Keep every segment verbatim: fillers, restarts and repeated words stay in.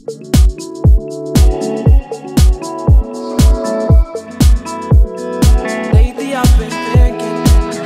Lately I've been thinking.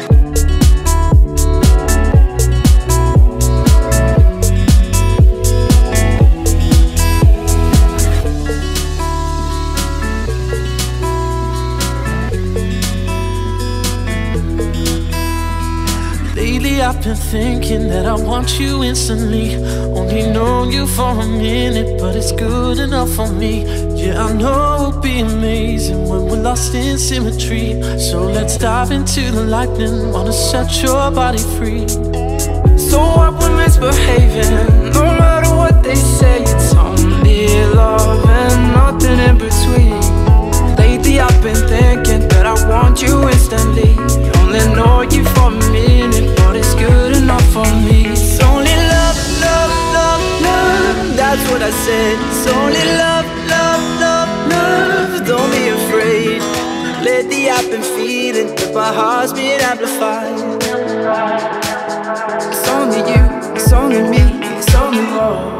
Lately I've been thinking that I want you instantly. Only known you for a minute, but it's good enough for me. Yeah, I know it'll be amazing when we're lost in symmetry. So let's dive into the lightning, wanna set your body free. So what we're misbehaving, no matter what they say, it's only love and nothing in between. Lately I've been thinking that I want you instantly. Only know you for a minute, but it's good enough for me. It's only love, love, love, love. That's what I said. It's only love, love, love, love. Don't be afraid. Lately I've been feeling that my heart's been amplified. It's only you, it's only me, it's only love.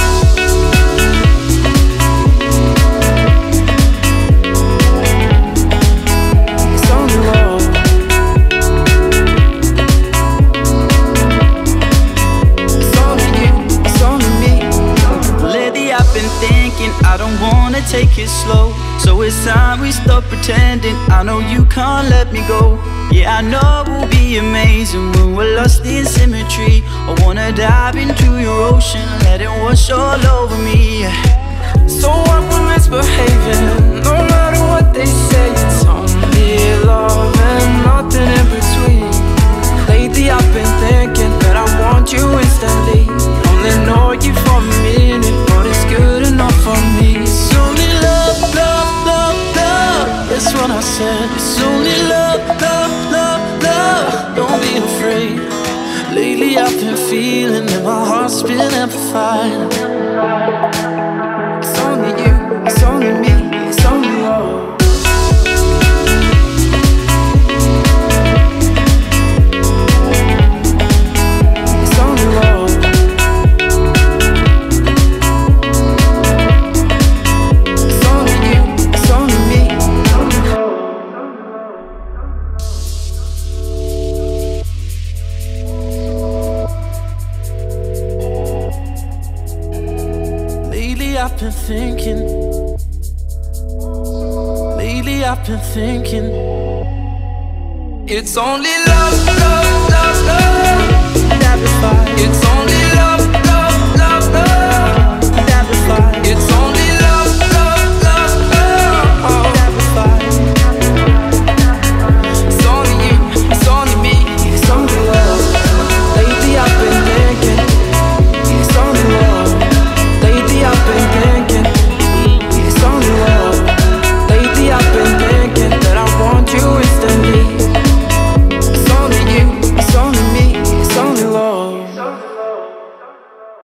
I don't wanna take it slow, so it's time we stop pretending. I know you can't let me go. Yeah, I know it will be amazing when we're lost in symmetry. I wanna dive into your ocean, let it wash all over me. So what we're misbehaving, no matter what they say, it's only love and nothing in between. Lately I've been thinking that I want you instantly. Only know you for a minute, but it's good enough for me. It's only love, love, love, love. That's what I said. It's only love, love, love, love. Don't be afraid. Lately I've been feeling that my heart's been amplified. It's only you, it's only me, it's only love. I've been thinking. Lately I've been thinking. It's only love, love, love, love. It's only love, love.